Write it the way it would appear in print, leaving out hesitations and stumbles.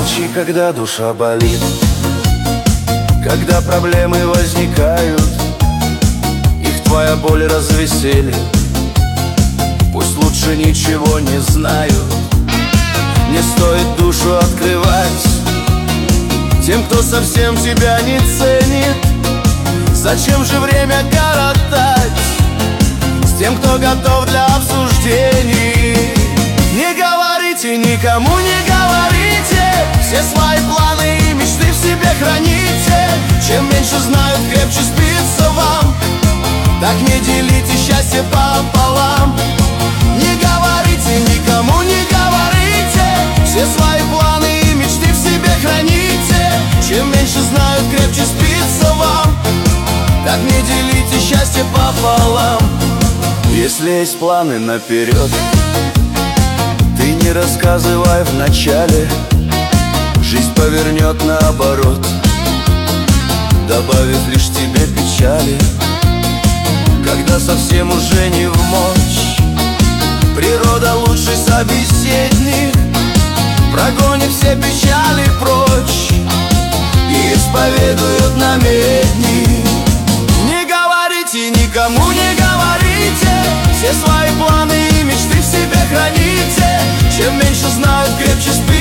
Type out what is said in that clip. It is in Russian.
Молчи, когда душа болит, когда проблемы возникают, их твоя боль развеселит. Пусть лучше ничего не знают. Не стоит душу открывать тем, кто совсем тебя не ценит. Зачем же время коротать с тем, кто готов для обсуждений? Не говорите, никому не говорите, все свои планы и мечты в себе храните. Чем меньше знают, крепче спится вам. Так не делите счастье пополам. Не говорите, никому не говорите, все свои планы и мечты в себе храните. Чем меньше знают, крепче спится вам. Так не делите счастье пополам. Если есть планы наперед, ты не рассказывай вначале, жизнь повернет наоборот, добавив лишь тебе печали. Когда совсем уже не вмочь, природа лучший собеседник, прогонит все печали прочь и исповедует намедни. Не говорите, никому не говорите, все свои планы и мечты в себе храните. Чем меньше знают, крепче спят.